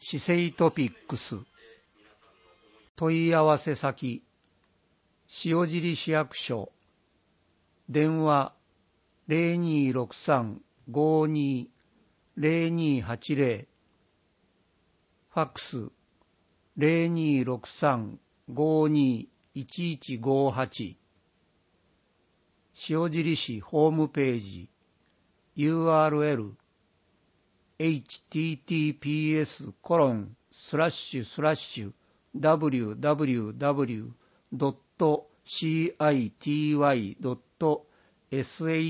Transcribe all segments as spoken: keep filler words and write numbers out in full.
市政トピックス。問い合わせ先、塩尻市役所。電話 ゼロにーろくさん ごーにー ゼロにーはちゼロ。ファックス ゼロにーろくさん ごーにー いちいちごーはち。塩尻市ホームページ ユーアールエル エイチティーティーピーエス コロン スラッシュスラッシュ ダブリューダブリューダブリュー ドット シーアイティーワイ ドット シ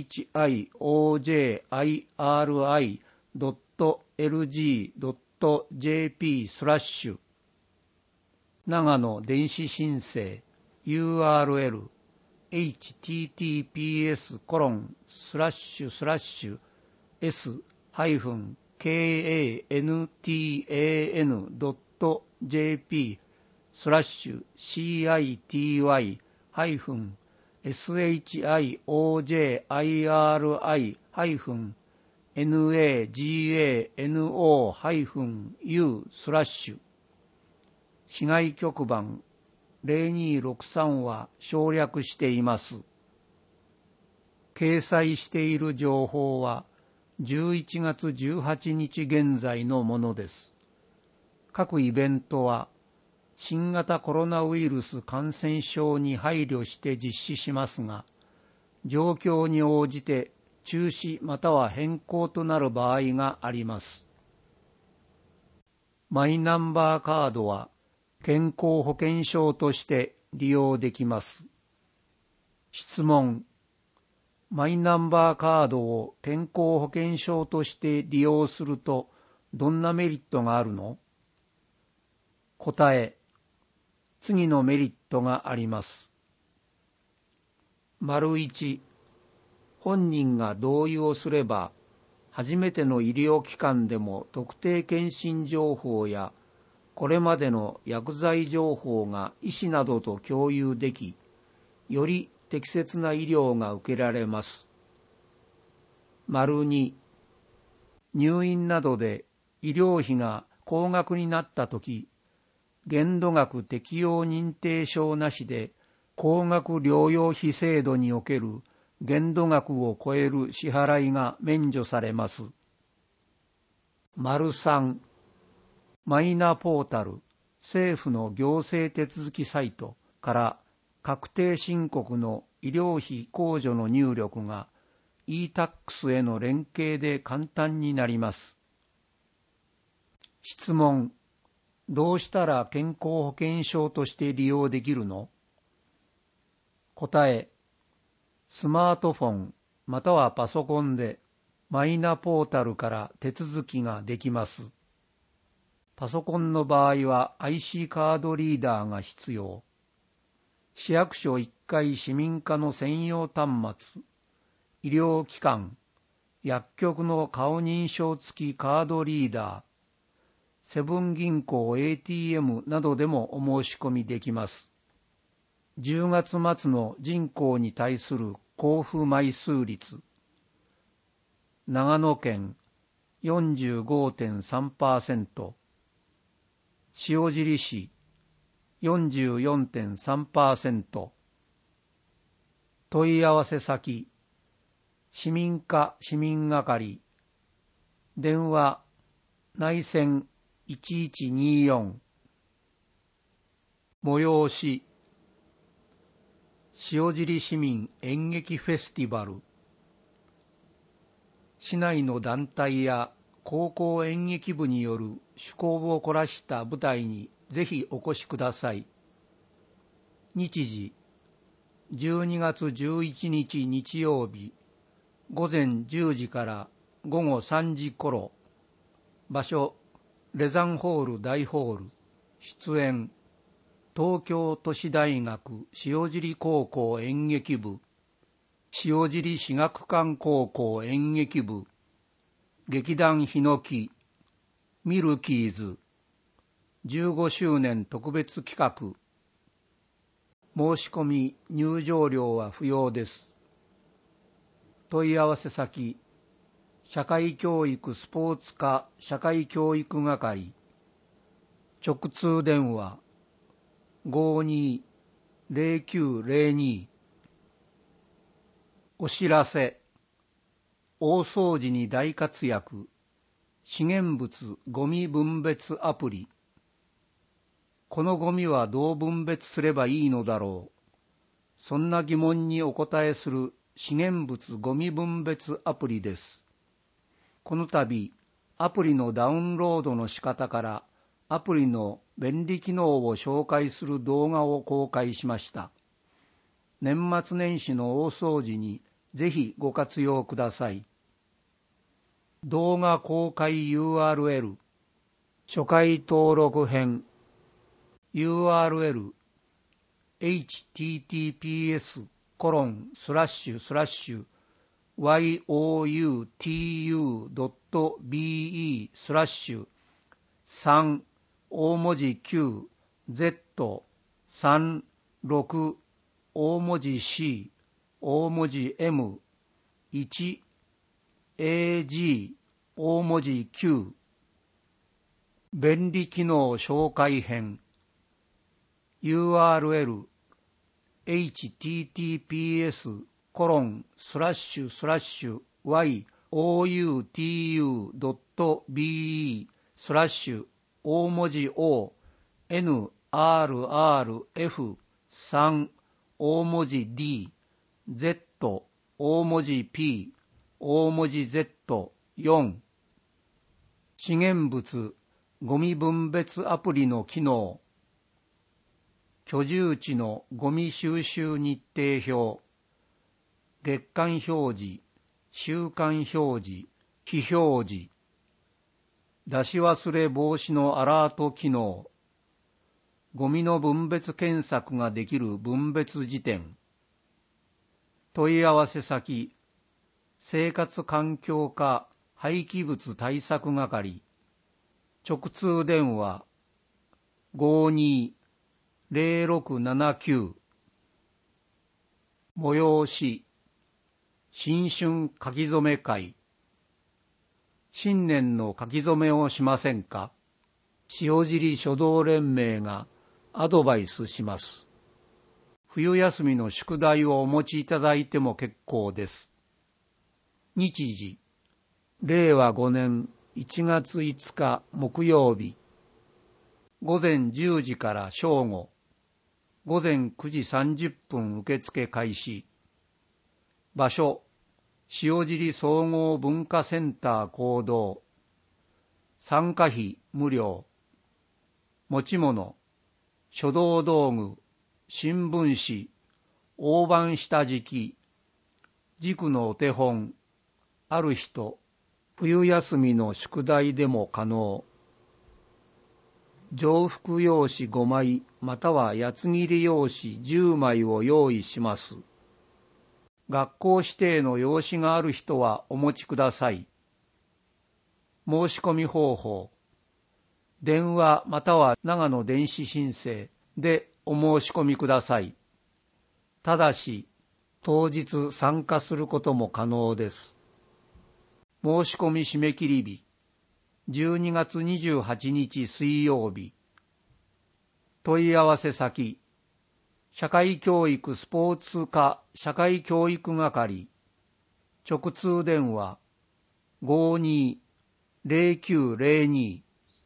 ョジリ ドット エルジー ドット ジェーピー スラッシュ長野電子申請 ユーアールエル エイチティーティーピーエス コロン スラッシュスラッシュ エス ハイフン ケーエーエヌティーエーエヌ ドット ジェーピー スラッシュ シーアイティーワイ ハイフン エスエイチアイオージェーアイアールアイ ハイフン エヌエージーエーエヌオー ハイフン ユー スラッシュ市外局番ゼロにーろくさんは省略しています。掲載している情報はじゅういちがつじゅうはちにち現在のものです。各イベントは新型コロナウイルス感染症に配慮して実施しますが、状況に応じて中止または変更となる場合があります。マイナンバーカードは健康保険証として利用できます。質問。マイナンバーカードを健康保険証として利用するとどんなメリットがあるの？答え。次のメリットがあります。丸いち、本人が同意をすれば、初めての医療機関でも特定健診情報やこれまでの薬剤情報が医師などと共有でき、より適切な医療が受けられます。丸に、入院などで医療費が高額になったとき、限度額適用認定証なしで高額療養費制度における限度額を超える支払いが免除されます。丸さん、マイナポータル、政府の行政手続きサイトから確定申告の医療費控除の入力が イータックス への連携で簡単になります。質問。どうしたら健康保険証として利用できるの？答え。スマートフォンまたはパソコンでマイナポータルから手続きができます。パソコンの場合は アイシー カードリーダーが必要。市役所いっかい市民課の専用端末、医療機関、薬局の顔認証付きカードリーダー、セブン銀行 エーティーエム などでもお申し込みできます。じゅうがつ末の人口に対する交付枚数率。長野県 よんじゅうごてんさんパーセント、塩尻市 よんじゅうよんてんさんパーセント。問い合わせ先、市民課市民係、電話内線いちいちにーよん。催し、塩尻市民演劇フェスティバル。市内の団体や高校演劇部による趣向を凝らした舞台にぜひお越しください。日時、じゅうにがつじゅういちにち日曜日、ごぜんじゅうじからごごさんじ頃。場所、レザンホール大ホール。出演、東京都市大学塩尻高校演劇部、塩尻至学館高校演劇部、劇団ヒノキ、ミルキーズ、じゅうごしゅうねん特別企画。申し込み入場料は不要です。問い合わせ先、社会教育スポーツ課社会教育係直通電話 ごーにーぜろきゅうぜろに。お知らせ。大掃除に大活躍。資源物ゴミ分別アプリ。このゴミはどう分別すればいいのだろう。そんな疑問にお答えする資源物ゴミ分別アプリです。この度、アプリのダウンロードの仕方からアプリの便利機能を紹介する動画を公開しました。年末年始の大掃除にぜひご活用ください。動画公開 ユーアールエル 初回登録編 ユーアールエル エイチティーティーピーエス コロンスラッシュスラッシュ ワイオーユーティーユードットビーイー スラッシュさん大文字 きゅう Z さんろく大文字 C 大文字 エムいちエージー 大文字 キュー 便利機能紹介編 ユーアールエル エイチティーティーピーエス コロンスラッシュスラッシュ ワイオーユーティーユードットビーイー スラッシュ大文字 O エヌアールアールエフさん 大文字 D Z 大文字 P 大文字 ゼットよん 資源物ゴミ分別アプリの機能。居住地のゴミ収集日程表、月間表示、週間表示、日表示、出し忘れ防止のアラート機能、ゴミの分別検索ができる分別辞典、問い合わせ先、生活環境課廃棄物対策係、直通電話 ごーにーぜろろくななきゅう。催し新春書き初め会。新年の書き初めをしませんか。塩尻書道連盟がアドバイスします。冬休みの宿題をお持ちいただいても結構です。日時、れいわごねんいちがついつか木曜日、ごぜんじゅうじから正午、ごぜんくじさんじゅっぷん受付開始。場所、塩尻総合文化センター講堂。参加費無料。持ち物、書道道具、新聞紙、大判下敷き、塾のお手本、ある人、冬休みの宿題でも可能。常服用紙ごまいまたは八つ切り用紙じゅうまいを用意します。学校指定の用紙がある人はお持ちください。申し込み方法。電話または長野電子申請でお申し込みください。ただし、当日参加することも可能です。申し込み締め切り日、じゅうにがつにじゅうはちにち水曜日。問い合わせ先、社会教育スポーツ課社会教育係。直通電話 ごーにーぜろきゅうぜろに。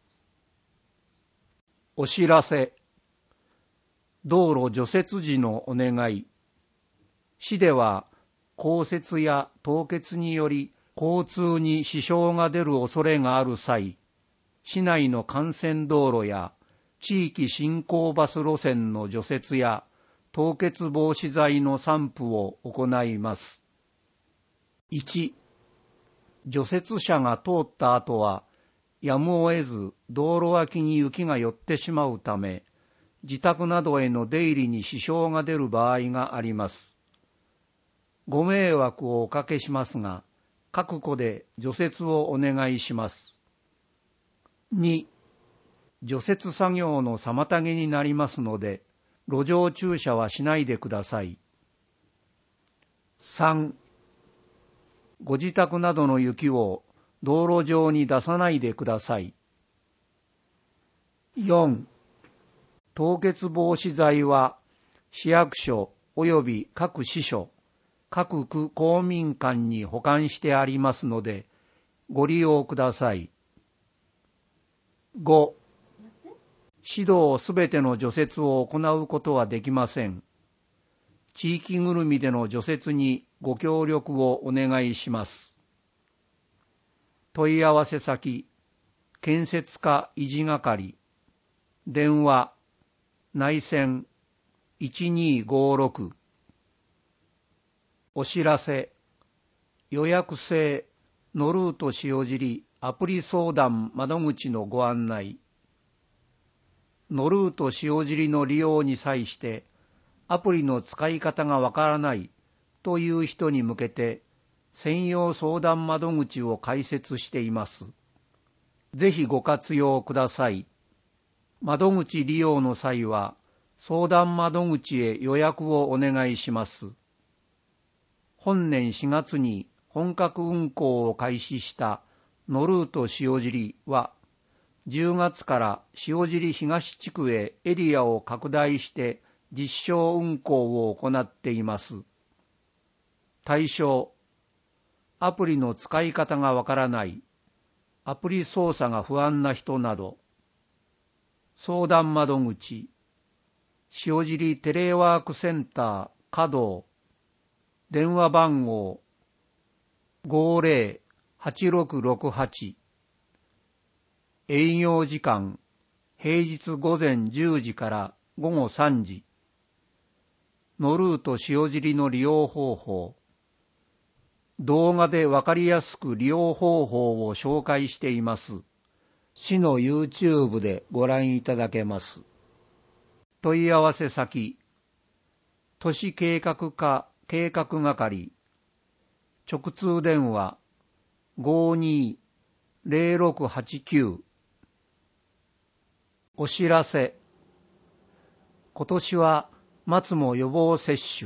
お知らせ。道路除雪時のお願い。市では降雪や凍結により交通に支障が出る恐れがある際、市内の幹線道路や地域振興バス路線の除雪や凍結防止剤の散布を行います。いち. 除雪車が通った後は、やむを得ず道路脇に雪が寄ってしまうため、自宅などへの出入りに支障が出る場合があります。ご迷惑をおかけしますが、覚悟で除雪をお願いします。に. 除雪作業の妨げになりますので、路上駐車はしないでください。さん. ご自宅などの雪を道路上に出さないでください。 よん. 凍結防止剤は市役所及び各支所、各区公民館に保管してありますので、ご利用ください。ご. 指導すべての除雪を行うことはできません。地域ぐるみでの除雪にご協力をお願いします。問い合わせ先、建設課維持係、電話、内線いちにーごーろく。お知らせ、予約制のルート塩尻アプリ相談窓口のご案内。のルート塩尻の利用に際してアプリの使い方がわからないという人に向けて専用相談窓口を開設しています。ぜひご活用ください。窓口利用の際は相談窓口へ予約をお願いします。本年しがつに本格運行を開始したのルート塩尻はじゅうがつから塩尻東地区へエリアを拡大して実証運行を行っています。対象、アプリの使い方がわからない、アプリ操作が不安な人など。相談窓口、塩尻テレワークセンター稼働、電話番号 ごーぜろ はちろくろくはち。営業時間、平日午前じゅうじから午後さんじ。のルート塩尻の利用方法。動画でわかりやすく利用方法を紹介しています。市の YouTube でご覧いただけます。問い合わせ先、都市計画課計画係、直通電話 ごーにーぜろろくはちきゅう。お知らせ、今年は松も予防接種。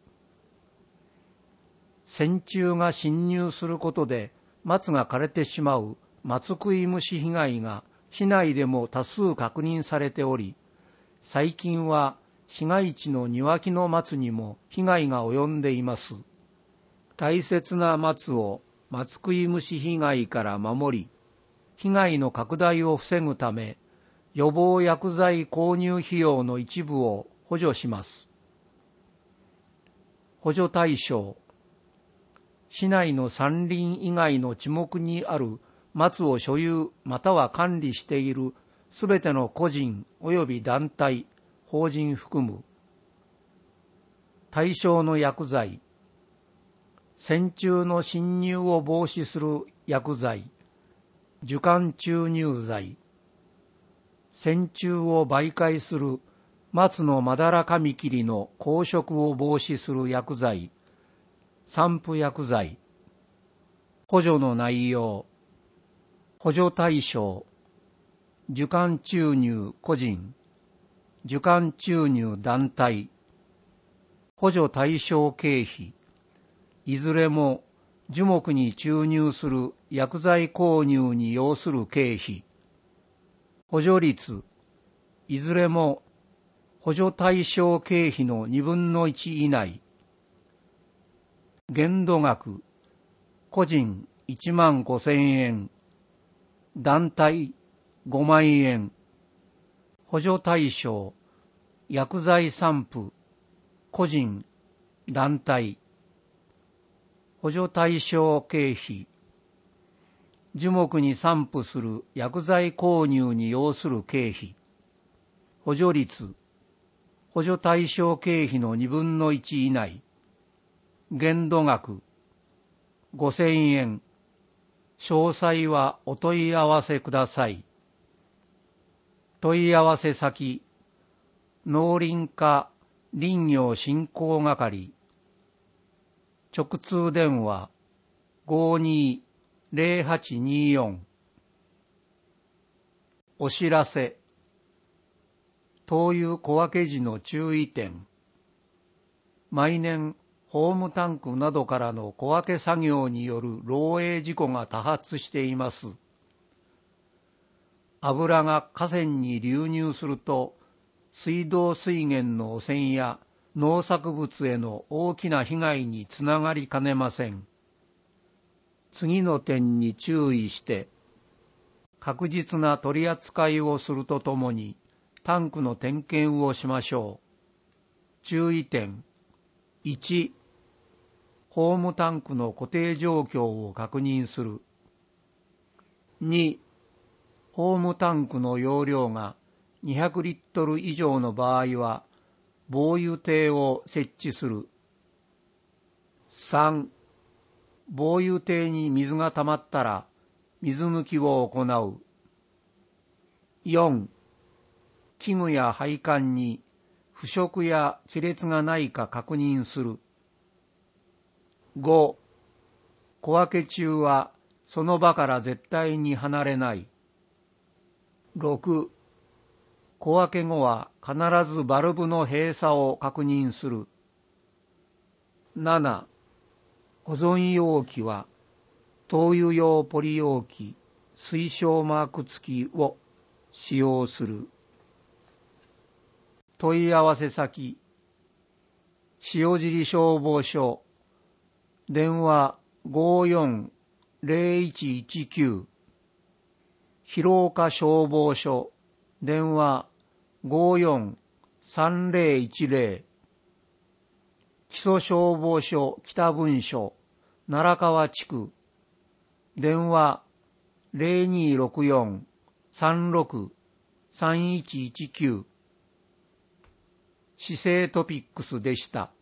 線虫が侵入することで松が枯れてしまう松食い虫被害が市内でも多数確認されており、最近は市街地の庭木の松にも被害が及んでいます。大切な松を松食い虫被害から守り、被害の拡大を防ぐため、予防薬剤購入費用の一部を補助します。補助対象、市内の山林以外の地目にある松を所有または管理しているすべての個人及び団体、法人含む。対象の薬剤、線虫の侵入を防止する薬剤、樹幹注入剤、線虫を媒介する松のまだらカミキリの硬食を防止する薬剤、散布薬剤。補助の内容、補助対象、樹幹注入個人、樹幹注入団体。補助対象経費、いずれも樹木に注入する薬剤購入に要する経費。補助率、いずれも補助対象経費のにぶんのいち以内。限度額、個人いちまんごせんえん、団体ごまんえん。補助対象、薬剤散布、個人、団体。補助対象経費、樹木に散布する薬剤購入に要する経費。補助率、補助対象経費のにぶんのいち以内。限度額、ごせんえん。詳細はお問い合わせください。問い合わせ先、農林課林業振興係。直通電話 ごーにーぜろはちにーよん。お知らせ、灯油小分け時の注意点。毎年ホームタンクなどからの小分け作業による漏洩事故が多発しています。 油が河川に流入すると、水道水源の汚染や農作物への大きな被害につながりかねません。次の点に注意して、確実な取り扱いをするとともに、タンクの点検をしましょう。注意点。いち、ホームタンクの固定状況を確認する。に、ホームタンクの容量がにひゃくリットル以上の場合は、防油堤を設置する。さん、防油堤に水が溜まったら、水抜きを行う。よん、器具や配管に腐食や亀裂がないか確認する。ご、小分け中はその場から絶対に離れない。ろく、小分け後は必ずバルブの閉鎖を確認する。なな、保存容器は灯油用ポリ容器推奨マーク付きを使用する。問い合わせ先、塩尻消防署、電話 ごーよんゼロいちいちきゅう、広岡消防署、電話 ごーよんさんゼロいちゼロ、木曽消防署北分署、奈良川地区、電話 ゼロにーろくよんさんろくさんいちいちきゅう、市政トピックスでした。